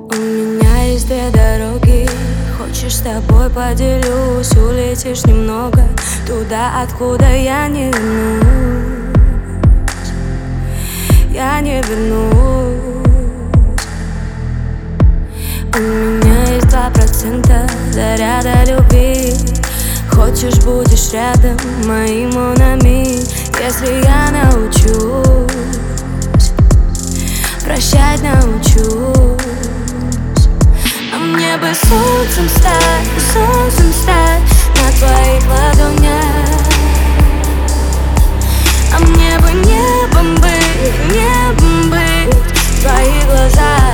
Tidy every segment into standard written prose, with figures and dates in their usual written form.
У меня есть две дороги. Хочешь, с тобой поделюсь. Улетишь немного туда, откуда я не вернусь. Я не вернусь. У меня есть 2% заряда любви. Хочешь, будешь рядом, моим монами. Если я научусь прощать, научусь. А мне бы солнцем стать на твоих ладонях. А мне бы небом быть в твоих глазах.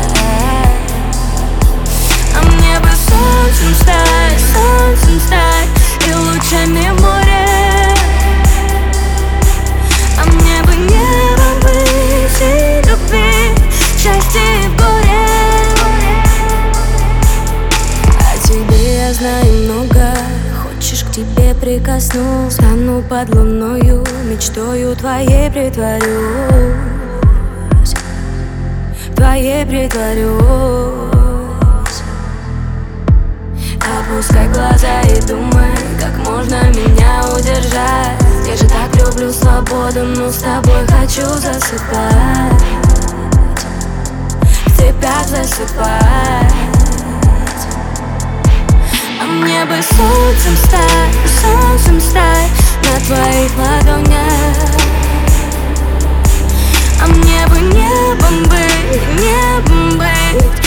А мне бы солнцем стать и лучами в море. А мне бы небом быть и любви, счастье и горе. О тебе я знаю много. Хочешь, к тебе прикоснусь. Стану под луною, мечтою твоей притворюсь. Твоей притворюсь. Опускай глаза и думай, как можно меня удержать. Я же так люблю свободу, но с тобой хочу засыпать. В цепях засыпать. А мне бы солнцем стать на твоих ладонях. А мне бы небом быть